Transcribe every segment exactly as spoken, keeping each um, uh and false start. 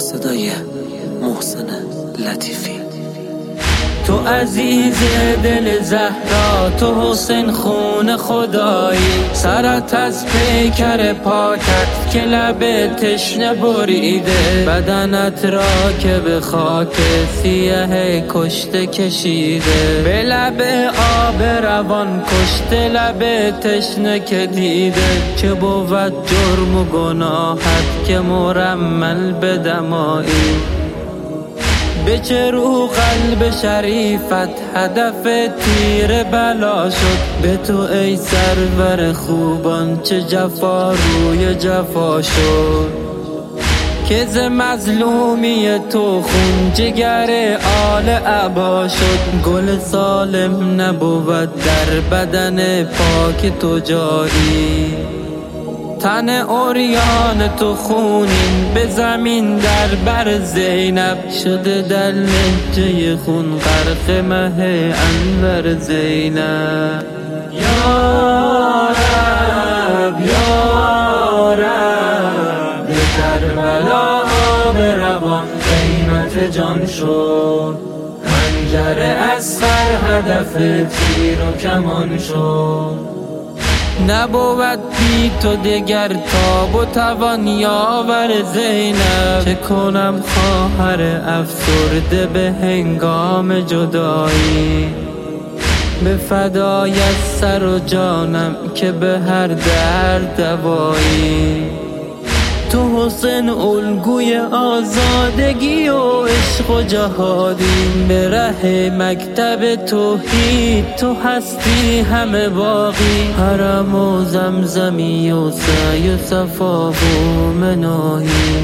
صدای محسن لطیفی. تو عزیز دل زهرا، تو حسین خون خدایی، سرت از پیکر پاکت که لب تشنه بریده، بدنت را که به خاک سیاه کشته کشیده، به لب آب روان کشته لب تشنه که دیده، چه بود جرم و گناهت که مرمل به دمایی، به چه رو قلب شریفت هدف تیر بلا شد، به تو ای سرور خوبان چه جفا روی جفا شد، که ز مظلومی تو خون جگر آل عبا شد، گل سالم نبود در بدن پاک تو جایی، تن عریان تو خونین به زمین در بر زینب، شده در لهجه خون غرق مه انور زینب. یا رب یا رب، به کربلا به روان قیمت جان شد، خنجر اصغر هدف تیر و کمان شد، نبود بی تو دگر تاب و توان یاور زینب، چه کنم خواهر افسرده به هنگام جدایی، به فدای سر و جانم که به هر درد دوایی، تو حسین الگوی آزادگی و عشق و جهادی، به ره مکتب توحید تو هستی همه باقی، حرم و زمزمی و سعی و صفا و مناهی،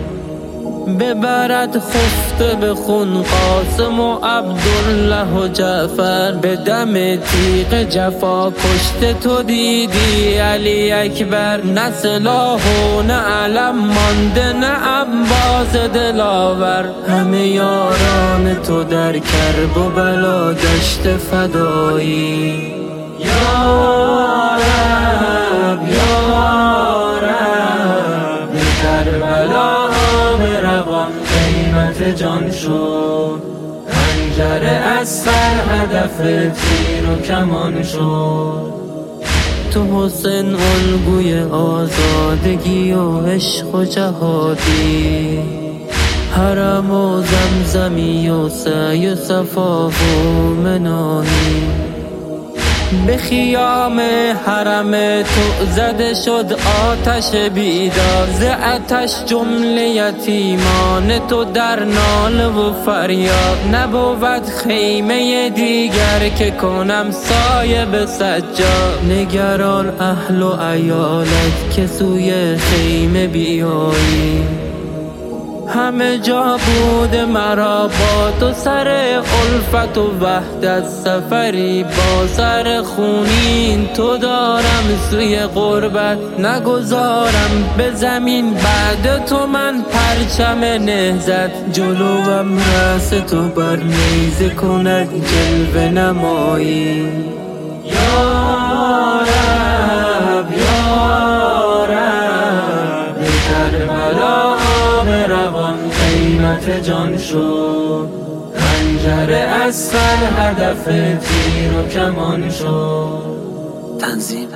ببرد خفته به خون قاسم و عبدالله و جعفر، به دم تیغ جفا کشته تو دیدی علی اکبر، نه سلاح و نه علم مانده نه انباز دلاور، همه یاران تو در کرب و بلا گشته فدایی. یا رب یا رب، به کربلا به روان قیمت جان شد، خنجر اصغر هدف تیر و کمان شد، تو حسین الگوی آزادگی و عشق و جهادی، حرم و زمزمی و سعی و صفا و مناهی، به خیام حرم تو زده شد آتش بیدار، ز آتش جمله یتیمان تو در ناله و فریاد، نبود خیمه دیگر که کنم سایه به سجاد، نگران اهل و عیالت که سوی خیمه بیایی، همه جا بود مرا با تو سر الفت و وحدت، سفری با سر خونین تو دارم سوی غربت، نگذارم به زمین بعد تو من پرچم نهضت، جلوم رأس تو بر نیزه کند جلوه نمایی. یا رب یا رب، به کربلا به روان قیمت جان شد، خنجر اصغر هدف تیر و کمان شد. تنظیم